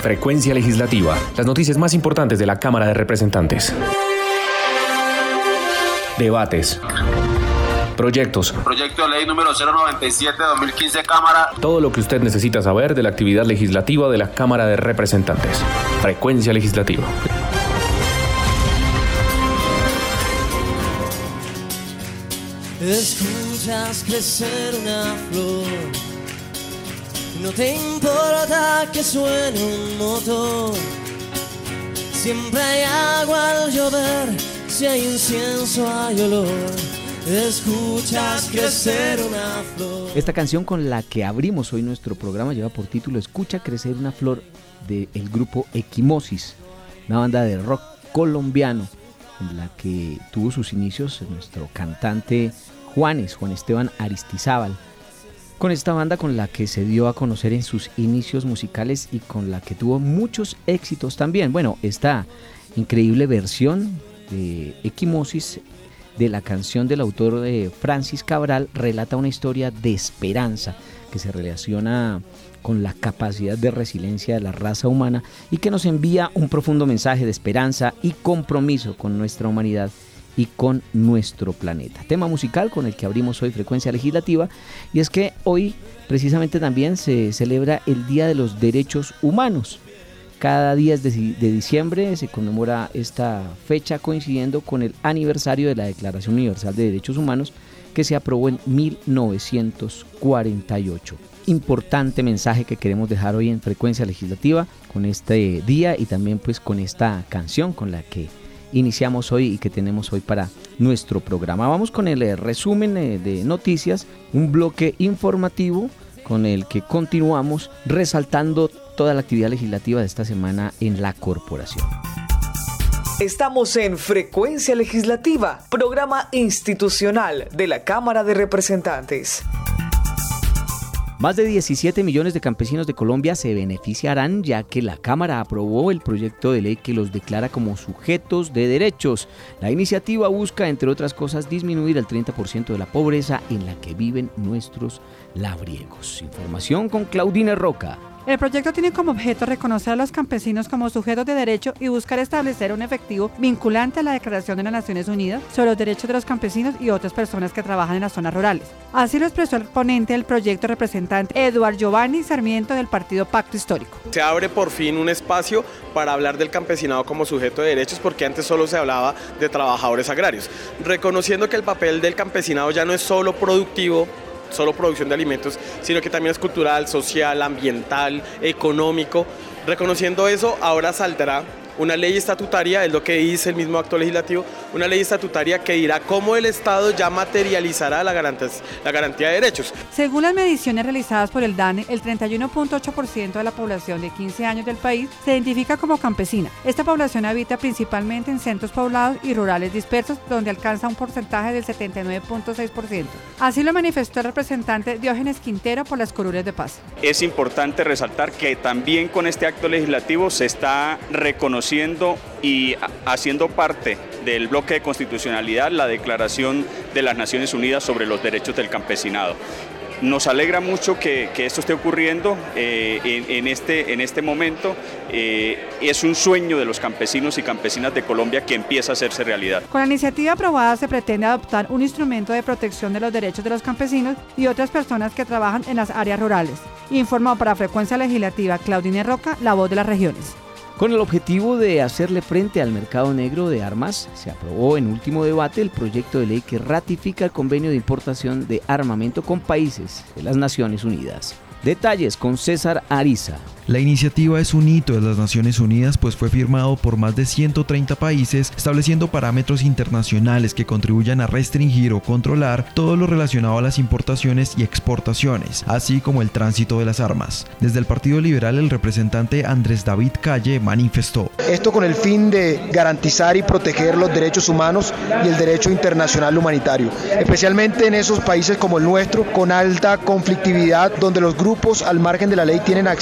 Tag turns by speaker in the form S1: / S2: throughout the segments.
S1: Frecuencia Legislativa. Las noticias más importantes de la Cámara de Representantes. Debates. Proyectos.
S2: Proyecto de ley número 097-2015, Cámara.
S1: Todo lo que usted necesita saber de la actividad legislativa de la Cámara de Representantes. Frecuencia Legislativa.
S3: Escuchas crecer una flor, no te importa que suene un motor. Siempre hay agua al llover, si hay incienso hay olor. Escuchas crecer una flor.
S4: Esta canción con la que abrimos hoy nuestro programa lleva por título Escucha crecer una flor, del grupo Equimosis, una banda de rock colombiano en la que tuvo sus inicios nuestro cantante Juan Esteban Aristizábal. Con esta banda con la que se dio a conocer en sus inicios musicales y con la que tuvo muchos éxitos también. Bueno, esta increíble versión de Equimosis de la canción del autor Francis Cabral relata una historia de esperanza que se relaciona con la capacidad de resiliencia de la raza humana y que nos envía un profundo mensaje de esperanza y compromiso con nuestra humanidad y con nuestro planeta. Tema musical con el que abrimos hoy Frecuencia Legislativa, y es que hoy precisamente también se celebra el Día de los Derechos Humanos. Cada 10 de diciembre se conmemora esta fecha coincidiendo con el aniversario de la Declaración Universal de Derechos Humanos que se aprobó en 1948. Importante mensaje que queremos dejar hoy en Frecuencia Legislativa con este día y también pues con esta canción con la que iniciamos hoy y que tenemos hoy para nuestro programa. Vamos con el resumen de noticias, un bloque informativo con el que continuamos resaltando toda la actividad legislativa de esta semana en la corporación.
S5: Estamos en Frecuencia Legislativa, programa institucional de la Cámara de Representantes.
S4: Más de 17 millones de campesinos de Colombia se beneficiarán ya que la Cámara aprobó el proyecto de ley que los declara como sujetos de derechos. La iniciativa busca, entre otras cosas, disminuir el 30% de la pobreza en la que viven nuestros labriegos. Información con Claudine Roca.
S6: El proyecto tiene como objeto reconocer a los campesinos como sujetos de derecho y buscar establecer un efectivo vinculante a la Declaración de las Naciones Unidas sobre los derechos de los campesinos y otras personas que trabajan en las zonas rurales. Así lo expresó el ponente del proyecto, representante Eduardo Giovanni Sarmiento del Partido Pacto Histórico.
S7: Se abre por fin un espacio para hablar del campesinado como sujeto de derechos, porque antes solo se hablaba de trabajadores agrarios, reconociendo que el papel del campesinado ya no es solo productivo, solo producción de alimentos, sino que también es cultural, social, ambiental, económico. Reconociendo eso, ahora saldrá una ley estatutaria, es lo que dice el mismo acto legislativo, una ley estatutaria que dirá cómo el Estado ya materializará la garantía de derechos.
S6: Según las mediciones realizadas por el DANE, el 31.8% de la población de 15 años del país se identifica como campesina. Esta población habita principalmente en centros poblados y rurales dispersos, donde alcanza un porcentaje del 79.6%. Así lo manifestó el representante Diógenes Quintero por las Curules de Paz.
S8: Es importante resaltar que también con este acto legislativo se está reconociendo y haciendo parte del bloque de constitucionalidad la Declaración de las Naciones Unidas sobre los derechos del campesinado. Nos alegra mucho que esto esté ocurriendo en este momento. Es un sueño de los campesinos y campesinas de Colombia que empieza a hacerse realidad.
S6: Con la iniciativa aprobada se pretende adoptar un instrumento de protección de los derechos de los campesinos y otras personas que trabajan en las áreas rurales. Informó para Frecuencia Legislativa Claudine Roca, la voz de las regiones.
S4: Con el objetivo de hacerle frente al mercado negro de armas, se aprobó en último debate el proyecto de ley que ratifica el convenio de importación de armamento con países de las Naciones Unidas. Detalles con César Ariza.
S9: La iniciativa es un hito de las Naciones Unidas, pues fue firmado por más de 130 países, estableciendo parámetros internacionales que contribuyan a restringir o controlar todo lo relacionado a las importaciones y exportaciones, así como el tránsito de las armas. Desde el Partido Liberal, el representante Andrés David Calle manifestó:
S10: esto con el fin de garantizar y proteger los derechos humanos y el derecho internacional humanitario, especialmente en esos países como el nuestro, con alta conflictividad, donde los grupos al margen de la ley tienen acceso fácil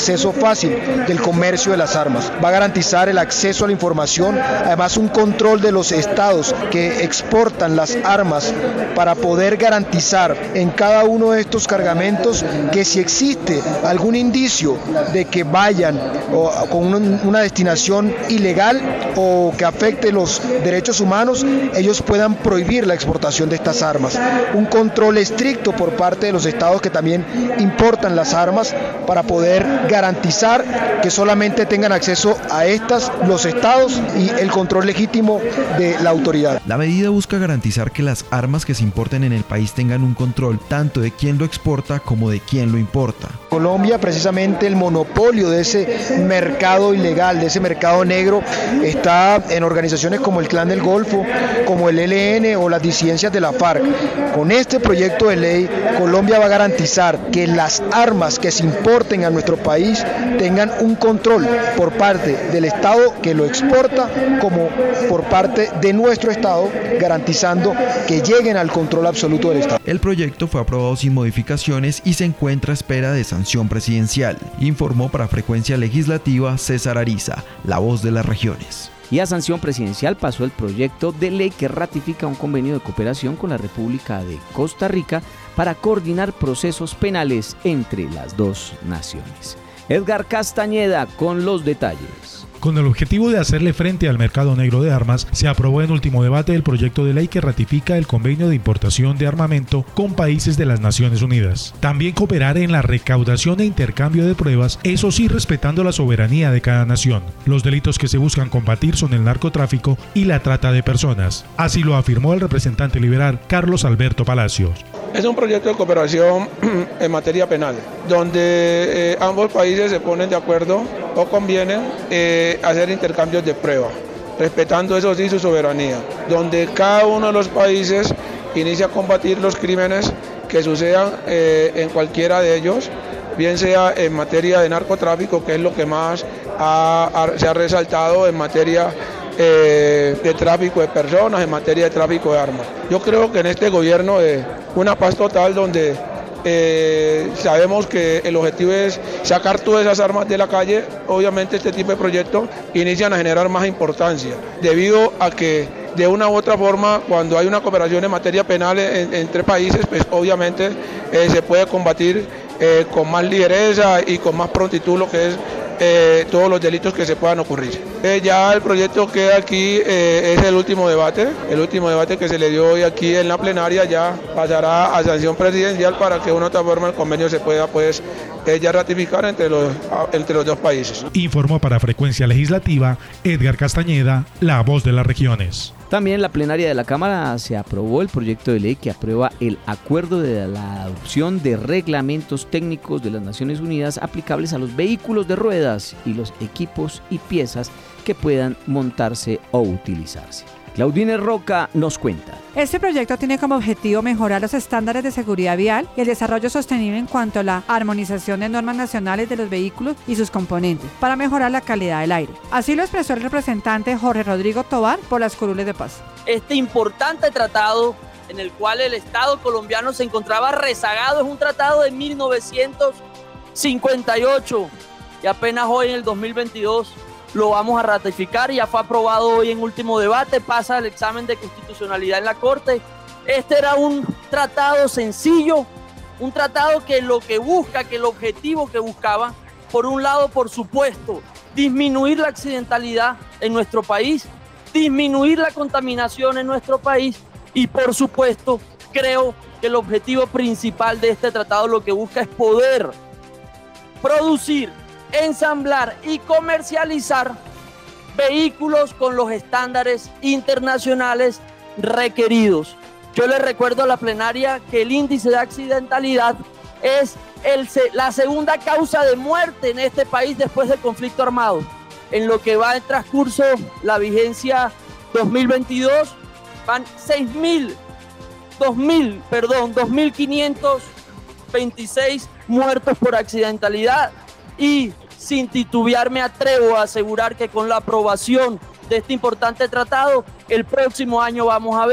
S10: fácil del comercio de las armas. Va a garantizar el acceso a la información, además un control de los estados que exportan las armas para poder garantizar en cada uno de estos cargamentos que si existe algún indicio de que vayan con una destinación ilegal o que afecte los derechos humanos, ellos puedan prohibir la exportación de estas armas. Un control estricto por parte de los estados que también importan las armas para poder garantizar que solamente tengan acceso a estas los estados y el control legítimo de la autoridad.
S9: La medida busca garantizar que las armas que se importen en el país tengan un control tanto de quién lo exporta como de quién lo importa.
S10: Colombia, precisamente el monopolio de ese mercado ilegal, de ese mercado negro, está en organizaciones como el Clan del Golfo, como el ELN o las disidencias de la FARC. Con este proyecto de ley, Colombia va a garantizar que las armas que se importen a nuestro país tengan un control por parte del Estado que lo exporta, como por parte de nuestro Estado, garantizando que lleguen al control absoluto del Estado.
S9: El proyecto fue aprobado sin modificaciones y se encuentra a espera de sanción presidencial, informó para Frecuencia Legislativa César Ariza, la voz de las regiones.
S4: Y a sanción presidencial pasó el proyecto de ley que ratifica un convenio de cooperación con la República de Costa Rica para coordinar procesos penales entre las dos naciones. Edgar Castañeda con los detalles.
S11: Con el objetivo de hacerle frente al mercado negro de armas, se aprobó en último debate el proyecto de ley que ratifica el convenio de importación de armamento con países de las Naciones Unidas. También cooperar en la recaudación e intercambio de pruebas, eso sí respetando la soberanía de cada nación. Los delitos que se buscan combatir son el narcotráfico y la trata de personas. Así lo afirmó el representante liberal Carlos Alberto Palacios.
S12: Es un proyecto de cooperación en materia penal, donde ambos países se ponen de acuerdo o convienen hacer intercambios de pruebas, respetando eso sí su soberanía, donde cada uno de los países inicia a combatir los crímenes que sucedan en cualquiera de ellos, bien sea en materia de narcotráfico, que es lo que más se ha resaltado en materia de tráfico de personas, en materia de tráfico de armas. Yo creo que en este gobierno una paz total donde sabemos que el objetivo es sacar todas esas armas de la calle. Obviamente este tipo de proyectos inician a generar más importancia, debido a que de una u otra forma, cuando hay una cooperación en materia penal entre países, pues obviamente se puede combatir con más ligereza y con más prontitud lo que es todos los delitos que se puedan ocurrir. Ya el proyecto queda aquí, es el último debate que se le dio hoy aquí en la plenaria, ya pasará a sanción presidencial para que de una u otra forma el convenio se pueda ya ratificar entre los dos países.
S11: Informó para Frecuencia Legislativa Edgar Castañeda, la voz de las regiones.
S4: También en la plenaria de la Cámara se aprobó el proyecto de ley que aprueba el acuerdo de la adopción de reglamentos técnicos de las Naciones Unidas aplicables a los vehículos de ruedas y los equipos y piezas que puedan montarse o utilizarse. Claudine Roca nos cuenta.
S6: Este proyecto tiene como objetivo mejorar los estándares de seguridad vial y el desarrollo sostenible en cuanto a la armonización de normas nacionales de los vehículos y sus componentes para mejorar la calidad del aire. Así lo expresó el representante Jorge Rodrigo Tovar por las Curules de Paz.
S13: Este importante tratado en el cual el Estado colombiano se encontraba rezagado es un tratado de 1958 y apenas hoy en el 2022 lo vamos a ratificar. Ya fue aprobado hoy en último debate, pasa el examen de constitucionalidad en la Corte. Este era un tratado sencillo, un tratado que lo que busca, que el objetivo que buscaba, por un lado, por supuesto, disminuir la accidentalidad en nuestro país, disminuir la contaminación en nuestro país y, por supuesto, creo que el objetivo principal de este tratado lo que busca es poder producir, ensamblar y comercializar vehículos con los estándares internacionales requeridos. Yo les recuerdo a la plenaria que el índice de accidentalidad es la segunda causa de muerte en este país después del conflicto armado. En lo que va en transcurso la vigencia 2022 van 2.526 muertos por accidentalidad y sin titubear me atrevo a asegurar que con la aprobación de este importante tratado, el próximo año vamos a ver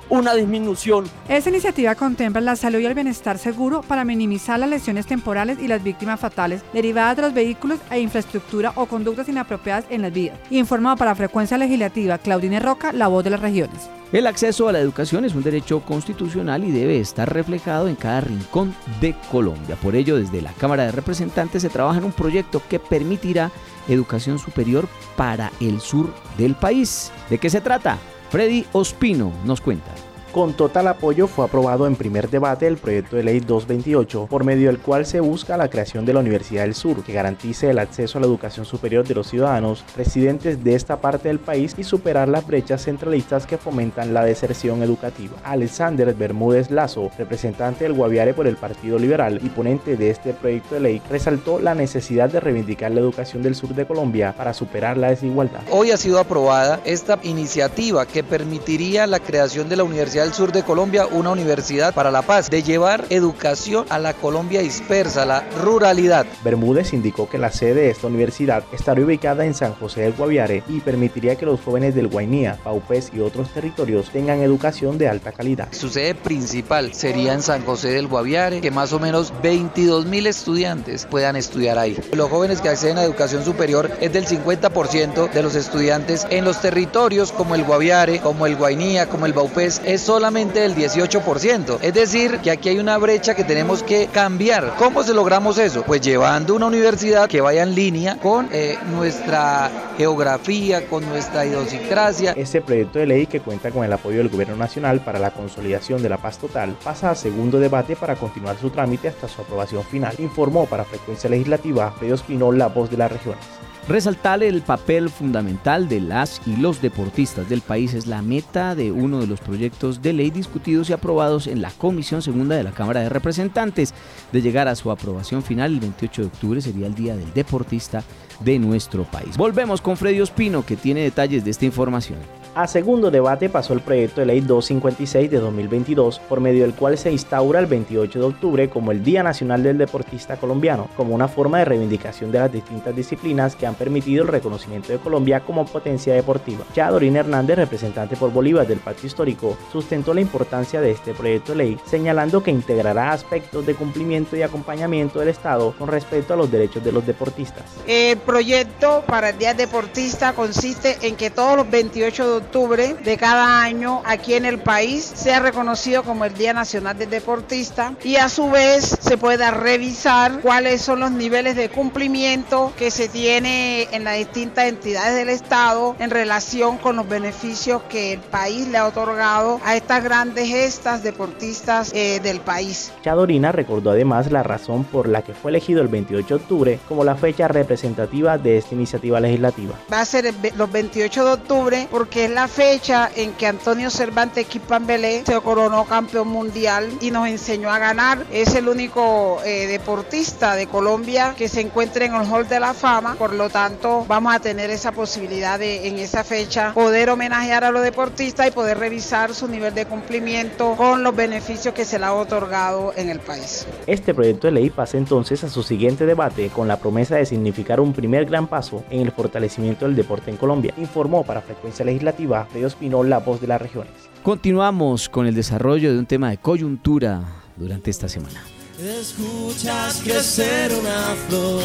S13: una disminución.
S6: Esta iniciativa contempla la salud y el bienestar seguro para minimizar las lesiones temporales y las víctimas fatales derivadas de los vehículos e infraestructura o conductas inapropiadas en las vías. Informado para Frecuencia Legislativa, Claudine Roca, la voz de las regiones.
S4: El acceso a la educación es un derecho constitucional y debe estar reflejado en cada rincón de Colombia. Por ello, desde la Cámara de Representantes se trabaja en un proyecto que permitirá educación superior para el sur del país. ¿De qué se trata? Freddy Ospino nos cuenta.
S14: Con total apoyo fue aprobado en primer debate el proyecto de ley 228, por medio del cual se busca la creación de la Universidad del Sur, que garantice el acceso a la educación superior de los ciudadanos residentes de esta parte del país y superar las brechas centralistas que fomentan la deserción educativa. Alexander Bermúdez Lazo, representante del Guaviare por el Partido Liberal y ponente de este proyecto de ley, resaltó la necesidad de reivindicar la educación del sur de Colombia para superar la desigualdad.
S15: Hoy ha sido aprobada esta iniciativa que permitiría la creación de la Universidad del Sur de Colombia, una universidad para la paz, de llevar educación a la Colombia dispersa, a la ruralidad.
S14: Bermúdez indicó que la sede de esta universidad estará ubicada en San José del Guaviare y permitiría que los jóvenes del Guainía, Paupés y otros territorios tengan educación de alta calidad.
S15: Su sede principal sería en San José del Guaviare, que más o menos 22.000 estudiantes puedan estudiar ahí. Los jóvenes que acceden a educación superior es del 50% de los estudiantes en los territorios como el Guaviare, como el Guainía, como el Paupés, es solamente el 18%. Es decir, que aquí hay una brecha que tenemos que cambiar. ¿Cómo se logramos eso? Pues llevando una universidad que vaya en línea con nuestra geografía, con nuestra idiosincrasia.
S14: Este proyecto de ley, que cuenta con el apoyo del Gobierno Nacional para la consolidación de la paz total, pasa a segundo debate para continuar su trámite hasta su aprobación final. Informó para Frecuencia Legislativa Freddy Ospino, la voz de las regiones.
S4: Resaltar el papel fundamental de las y los deportistas del país es la meta de uno de los proyectos de ley discutidos y aprobados en la Comisión Segunda de la Cámara de Representantes. De llegar a su aprobación final, el 28 de octubre sería el Día del Deportista de nuestro país. Volvemos con Freddy Ospino, que tiene detalles de esta información.
S14: A segundo debate pasó el proyecto de ley 256 de 2022, por medio del cual se instaura el 28 de octubre como el Día Nacional del Deportista Colombiano, como una forma de reivindicación de las distintas disciplinas que han permitido el reconocimiento de Colombia como potencia deportiva. Chadorín Hernández, representante por Bolívar del Pacto Histórico, sustentó la importancia de este proyecto de ley, señalando que integrará aspectos de cumplimiento y acompañamiento del Estado con respecto a los derechos de los deportistas.
S16: El proyecto para el Día Deportista consiste en que todos los 28 de octubre de cada año aquí en el país sea reconocido como el Día Nacional del Deportista y a su vez se pueda revisar cuáles son los niveles de cumplimiento que se tiene en las distintas entidades del Estado en relación con los beneficios que el país le ha otorgado a estas grandes gestas deportistas del país.
S14: Chadorina recordó además la razón por la que fue elegido el 28 de octubre como la fecha representativa de esta iniciativa legislativa.
S16: Va a ser los 28 de octubre porque es la fecha en que Antonio Cervantes Quipambelé se coronó campeón mundial y nos enseñó a ganar. Es el único deportista de Colombia que se encuentra en el Hall de la Fama, por lo tanto vamos a tener esa posibilidad de en esa fecha poder homenajear a los deportistas y poder revisar su nivel de cumplimiento con los beneficios que se le ha otorgado en el país.
S14: Este proyecto de ley pasa entonces a su siguiente debate con la promesa de significar un primer gran paso en el fortalecimiento del deporte en Colombia. Informó para Frecuencia Legislativa Freddy Ospino, la voz de las regiones.
S4: Continuamos con el desarrollo de un tema de coyuntura durante esta semana.
S3: Escuchas crecer una flor,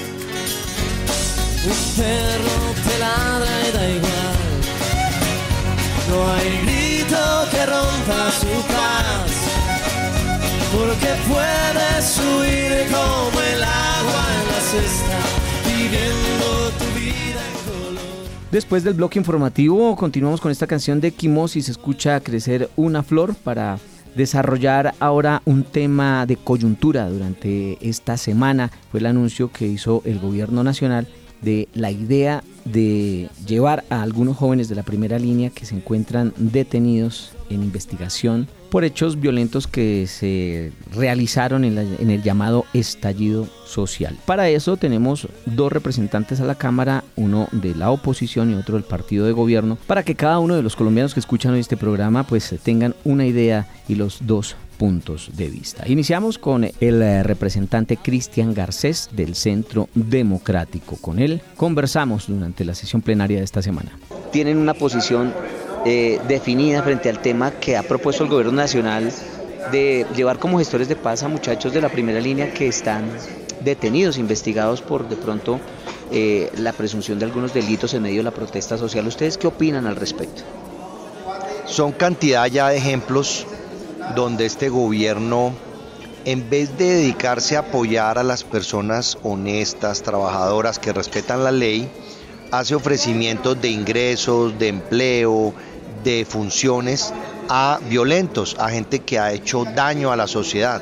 S3: un perro te ladra y da igual, no hay grito que rompa su paz, porque puedes huir como el agua en la cesta, viviendo tu vida en color.
S4: Después del bloque informativo, continuamos con esta canción de Equimosis, Escucha crecer una flor, para desarrollar ahora un tema de coyuntura durante esta semana. Fue el anuncio que hizo el gobierno nacional de la idea de llevar a algunos jóvenes de la primera línea que se encuentran detenidos en investigación por hechos violentos que se realizaron en el llamado estallido social. Para eso tenemos dos representantes a la Cámara, uno de la oposición y otro del partido de gobierno, para que cada uno de los colombianos que escuchan hoy este programa pues tengan una idea y los dos puntos de vista. Iniciamos con el representante Cristian Garcés del Centro Democrático. Con él conversamos durante la sesión plenaria de esta semana.
S17: Tienen una posición definida frente al tema que ha propuesto el gobierno nacional de llevar como gestores de paz a muchachos de la primera línea que están detenidos, investigados por de pronto la presunción de algunos delitos en medio de la protesta social. ¿Ustedes qué opinan al respecto?
S18: Son cantidad ya de ejemplos donde este gobierno, en vez de dedicarse a apoyar a las personas honestas, trabajadoras, que respetan la ley, hace ofrecimientos de ingresos, de empleo, de funciones a violentos, a gente que ha hecho daño a la sociedad.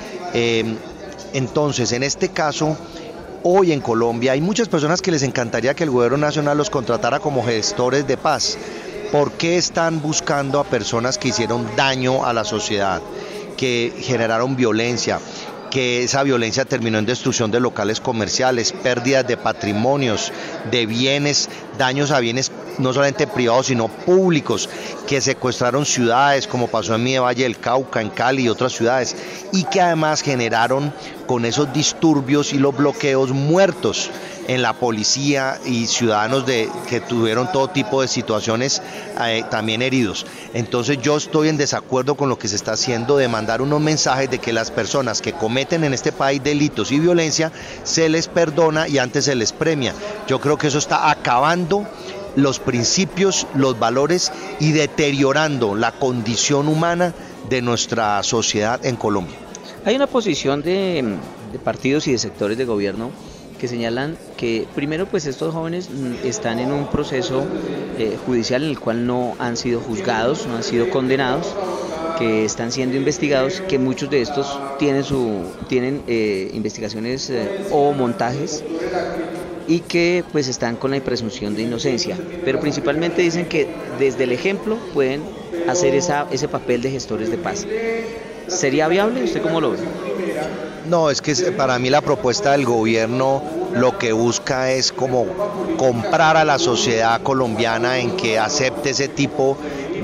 S18: Entonces, en este caso, hoy en Colombia hay muchas personas que les encantaría que el gobierno nacional los contratara como gestores de paz. ¿Por qué están buscando a personas que hicieron daño a la sociedad, que generaron violencia, que esa violencia terminó en destrucción de locales comerciales, pérdidas de patrimonios, de bienes, daños a bienes no solamente privados sino públicos, que secuestraron ciudades como pasó en mi Valle del Cauca, en Cali y otras ciudades, y que además generaron con esos disturbios y los bloqueos muertos en la policía y ciudadanos que tuvieron todo tipo de situaciones también heridos? Entonces yo estoy en desacuerdo con lo que se está haciendo de mandar unos mensajes de que las personas que cometen en este país delitos y violencia se les perdona y antes se les premia. Yo creo que eso está acabando los principios, los valores y deteriorando la condición humana de nuestra sociedad en Colombia.
S17: Hay una posición de partidos y de sectores de gobierno que señalan que primero pues estos jóvenes están en un proceso judicial en el cual no han sido juzgados, no han sido condenados, que están siendo investigados, que muchos de estos tienen investigaciones o montajes y que pues están con la presunción de inocencia, pero principalmente dicen que desde el ejemplo pueden hacer ese papel de gestores de paz. ¿Sería viable? ¿Usted cómo lo ve?
S18: No, es que para mí la propuesta del gobierno lo que busca es como comprar a la sociedad colombiana en que acepte ese tipo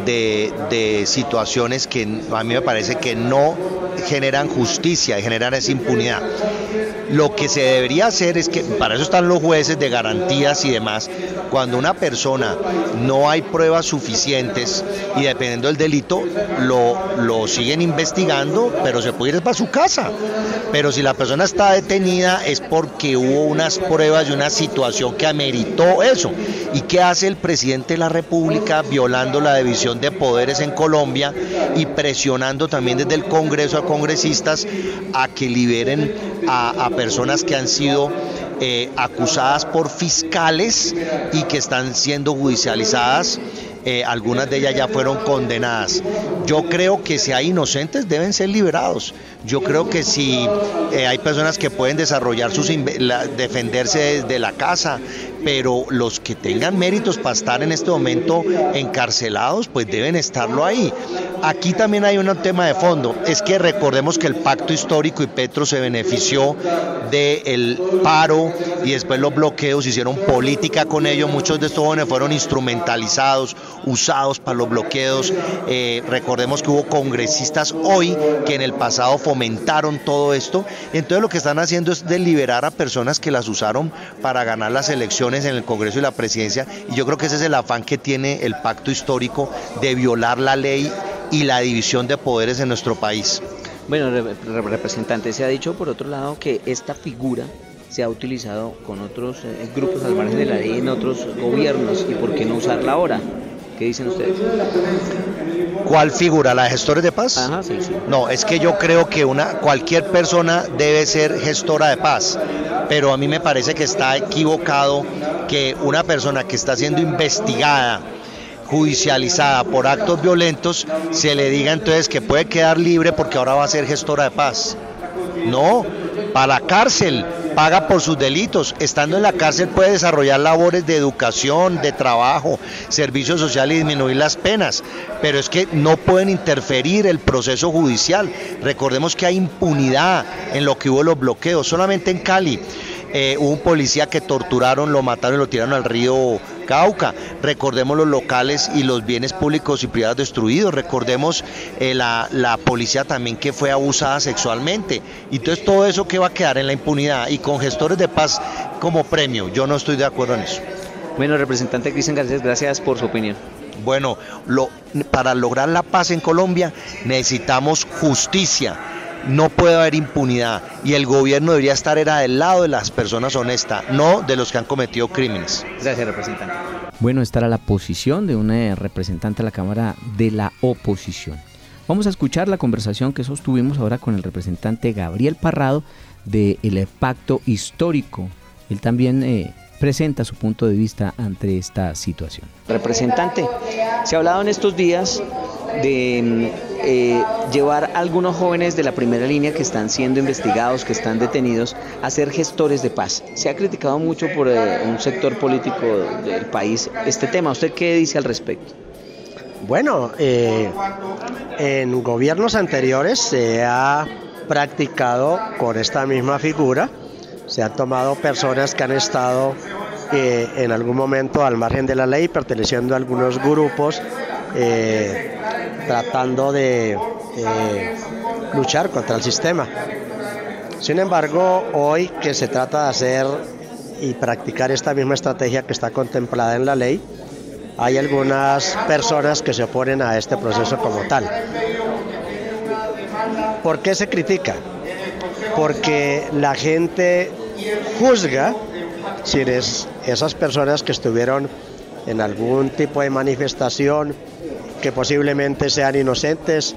S18: de situaciones que a mí me parece que no generan justicia y generan esa impunidad. Lo que se debería hacer es que, para eso están los jueces de garantías y demás, cuando una persona no hay pruebas suficientes y dependiendo del delito lo siguen investigando, pero se puede ir para su casa. Pero si la persona está detenida es porque hubo unas pruebas y una situación que ameritó eso. ¿Y qué hace el presidente de la República violando la división de poderes en Colombia y presionando también desde el Congreso a congresistas a que liberen a personas que han sido acusadas por fiscales y que están siendo judicializadas? Algunas de ellas ya fueron condenadas. Yo creo que si hay inocentes deben ser liberados. Yo creo que si hay personas que pueden desarrollar defenderse desde la casa, pero los que tengan méritos para estar en este momento encarcelados, pues deben estarlo ahí. Aquí también hay un tema de fondo, es que recordemos que el pacto histórico y Petro se benefició del paro y después los bloqueos, hicieron política con ellos, muchos de estos jóvenes fueron instrumentalizados, usados para los bloqueos. Recordemos que hubo congresistas hoy que en el pasado fomentaron todo esto, y entonces lo que están haciendo es deliberar a personas que las usaron para ganar las elecciones en el Congreso y la presidencia, y yo creo que ese es el afán que tiene el pacto histórico de violar la ley y la división de poderes en nuestro país.
S17: Bueno, representante, se ha dicho por otro lado que esta figura se ha utilizado con otros grupos al margen de la ley en otros gobiernos, y por qué no usarla ahora. ¿Qué dicen ustedes?
S18: ¿Cuál figura? ¿La de gestores de paz?
S17: Ajá, sí.
S18: No, es que yo creo que cualquier persona debe ser gestora de paz, pero a mí me parece que está equivocado que una persona que está siendo investigada, judicializada por actos violentos, se le diga entonces que puede quedar libre porque ahora va a ser gestora de paz. No, para la cárcel, paga por sus delitos. Estando en la cárcel puede desarrollar labores de educación, de trabajo, servicio social y disminuir las penas, pero es que no pueden interferir el proceso judicial. Recordemos que hay impunidad en lo que hubo los bloqueos. Solamente en Cali hubo un policía que torturaron, lo mataron y lo tiraron al río Cauca. Recordemos los locales y los bienes públicos y privados destruidos. Recordemos la policía también que fue abusada sexualmente. Entonces todo eso que va a quedar en la impunidad y con gestores de paz como premio. Yo no estoy de acuerdo en eso.
S17: Bueno, representante Cristian Garcés, gracias por su opinión.
S18: Bueno, para lograr la paz en Colombia necesitamos justicia. No puede haber impunidad y el gobierno debería estar del lado de las personas honestas, no de los que han cometido crímenes.
S17: Gracias, representante.
S4: Bueno, esta era la posición de una representante de la Cámara de la oposición. Vamos a escuchar la conversación que sostuvimos ahora con el representante Gabriel Parrado del Pacto Histórico. Él también presenta su punto de vista ante esta situación.
S17: Representante, se ha hablado en estos días de llevar a algunos jóvenes de la primera línea que están siendo investigados, que están detenidos, a ser gestores de paz. Se ha criticado mucho por un sector político del país este tema. ¿Usted qué dice al respecto?
S19: Bueno, en gobiernos anteriores se ha practicado con esta misma figura. Se han tomado personas que han estado en algún momento al margen de la ley, perteneciendo a algunos grupos, tratando de luchar contra el sistema. Sin embargo, hoy que se trata de hacer y practicar esta misma estrategia que está contemplada en la ley, hay algunas personas que se oponen a este proceso como tal. ¿Por qué se critica? Porque la gente juzga si esas personas que estuvieron en algún tipo de manifestación, que posiblemente sean inocentes,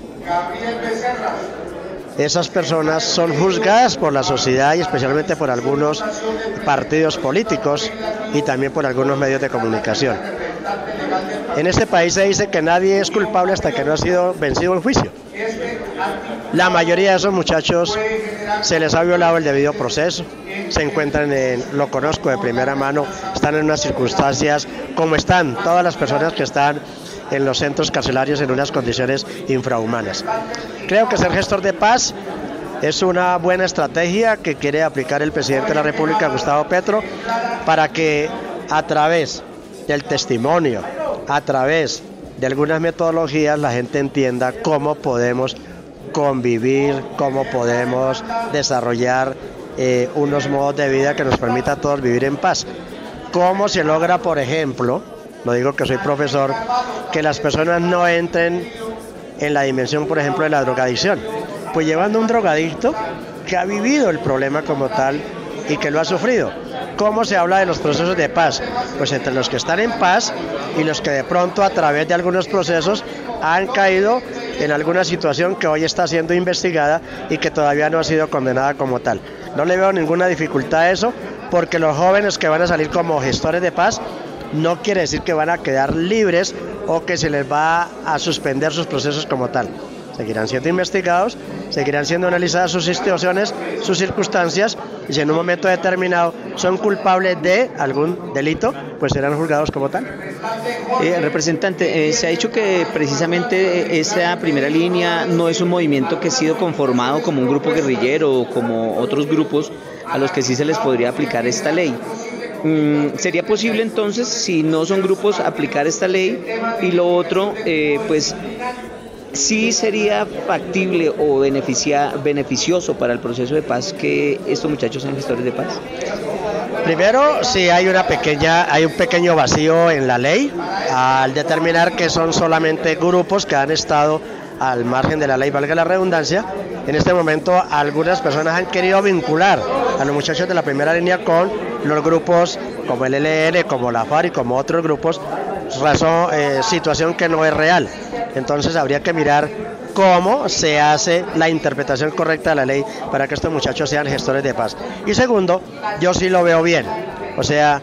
S19: esas personas son juzgadas por la sociedad y especialmente por algunos partidos políticos y también por algunos medios de comunicación. En este país se dice que nadie es culpable hasta que no ha sido vencido en juicio. La mayoría de esos muchachos se les ha violado el debido proceso, se encuentran lo conozco de primera mano, están en unas circunstancias como están todas las personas que están en los centros carcelarios en unas condiciones infrahumanas. Creo que ser gestor de paz es una buena estrategia que quiere aplicar el presidente de la República, Gustavo Petro, para que a través del testimonio, a través de algunas metodologías, la gente entienda cómo podemos convivir, cómo podemos desarrollar unos modos de vida que nos permita a todos vivir en paz. ¿Cómo se logra, por ejemplo, no digo que soy profesor, que las personas no entren en la dimensión, por ejemplo, de la drogadicción? Pues llevando a un drogadicto que ha vivido el problema como tal y que lo ha sufrido. ¿Cómo se habla de los procesos de paz? Pues entre los que están en paz y los que de pronto a través de algunos procesos han caído en alguna situación que hoy está siendo investigada y que todavía no ha sido condenada como tal. No le veo ninguna dificultad a eso, porque los jóvenes que van a salir como gestores de paz no quiere decir que van a quedar libres o que se les va a suspender sus procesos como tal. Seguirán siendo investigados, seguirán siendo analizadas sus situaciones, sus circunstancias, y si en un momento determinado son culpables de algún delito, pues serán juzgados como tal.
S17: Representante, se ha dicho que precisamente esta primera línea no es un movimiento que ha sido conformado como un grupo guerrillero o como otros grupos a los que sí se les podría aplicar esta ley. ¿Sería posible entonces, si no son grupos, aplicar esta ley? Y lo otro, pues ¿sí sería factible o beneficioso para el proceso de paz que estos muchachos sean gestores de paz?
S19: Primero, sí hay un pequeño vacío en la ley al determinar que son solamente grupos que han estado al margen de la ley, valga la redundancia. En este momento algunas personas han querido vincular a los muchachos de la primera línea con los grupos como el ELN, como la FARC y como otros grupos, situación que no es real. Entonces habría que mirar cómo se hace la interpretación correcta de la ley para que estos muchachos sean gestores de paz. Y segundo, yo sí lo veo bien, o sea,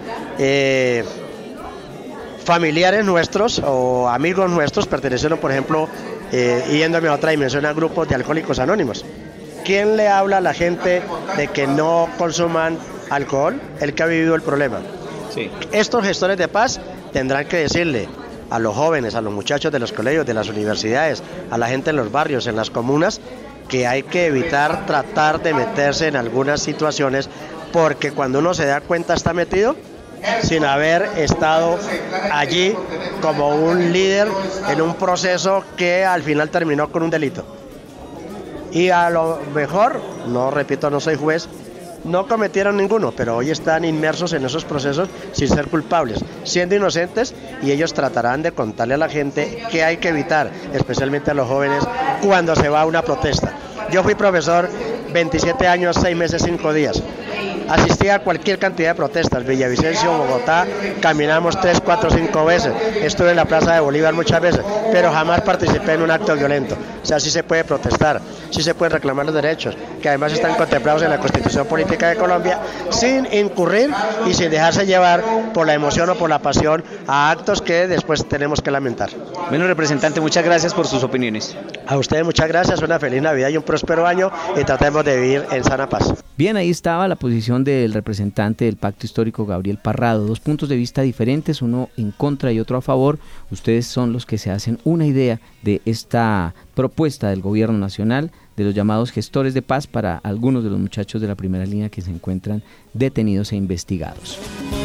S19: familiares nuestros o amigos nuestros perteneciendo, por ejemplo, yéndome a otra dimensión, a grupos de alcohólicos anónimos. ¿Quién le habla a la gente de que no consuman alcohol? El que ha vivido el problema. Sí. Estos gestores de paz tendrán que decirle a los jóvenes, a los muchachos de los colegios, de las universidades, a la gente en los barrios, en las comunas, que hay que evitar tratar de meterse en algunas situaciones, porque cuando uno se da cuenta está metido sin haber estado allí como un líder en un proceso que al final terminó con un delito. Y a lo mejor, no repito, no soy juez, no cometieron ninguno, pero hoy están inmersos en esos procesos sin ser culpables, siendo inocentes, y ellos tratarán de contarle a la gente qué hay que evitar, especialmente a los jóvenes, cuando se va a una protesta. Yo fui profesor 27 años, 6 meses, 5 días. Asistí a cualquier cantidad de protestas, Villavicencio, Bogotá, caminamos 3, 4, 5 veces, estuve en la Plaza de Bolívar muchas veces, pero jamás participé en un acto violento. O sea, sí se puede protestar, sí se pueden reclamar los derechos, que además están contemplados en la Constitución Política de Colombia, sin incurrir y sin dejarse llevar por la emoción o por la pasión a actos que después tenemos que lamentar.
S17: Bueno, representante, muchas gracias por sus opiniones.
S19: A ustedes muchas gracias, una feliz Navidad y un próspero año, y tratemos de vivir en sana paz.
S4: Bien, ahí estaba la posición del representante del Pacto Histórico, Gabriel Parrado. 2 puntos de vista diferentes, uno en contra y otro a favor. Ustedes son los que se hacen una idea de esta propuesta del gobierno nacional, de los llamados gestores de paz para algunos de los muchachos de la primera línea que se encuentran detenidos e investigados.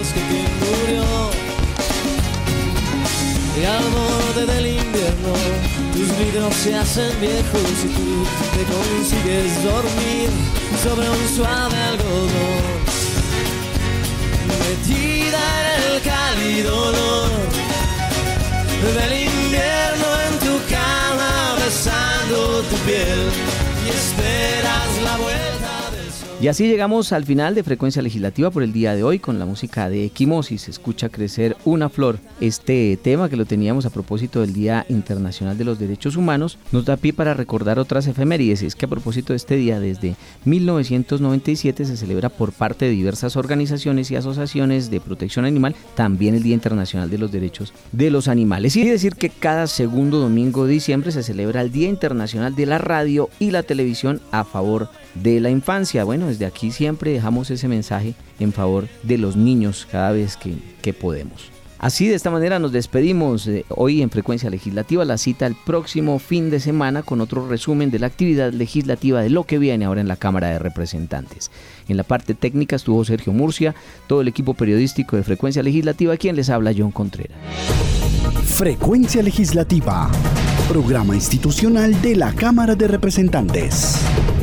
S3: Y al borde del invierno, tus vidrios se hacen viejos y tú te consigues dormir sobre un suave algodón, metida en el cálido olor del invierno en tu cama, besando tu piel, y esperas la vuelta del sol.
S4: Y así llegamos al final de Frecuencia Legislativa por el día de hoy con la música de Equimosis, Escucha crecer una flor. Este tema que lo teníamos a propósito del Día Internacional de los Derechos Humanos nos da pie para recordar otras efemérides. Es que a propósito de este día, desde 1997 se celebra por parte de diversas organizaciones y asociaciones de protección animal también el Día Internacional de los Derechos de los Animales. Y decir que cada segundo domingo de diciembre se celebra el Día Internacional de la Radio y la Televisión a favor de la infancia. Bueno, desde aquí siempre dejamos ese mensaje en favor de los niños cada vez que podemos. Así, de esta manera nos despedimos hoy en Frecuencia Legislativa. La cita el próximo fin de semana con otro resumen de la actividad legislativa de lo que viene ahora en la Cámara de Representantes. En la parte técnica estuvo Sergio Murcia, todo el equipo periodístico de Frecuencia Legislativa, quien les habla, John Contreras.
S20: Frecuencia Legislativa, programa institucional de la Cámara de Representantes.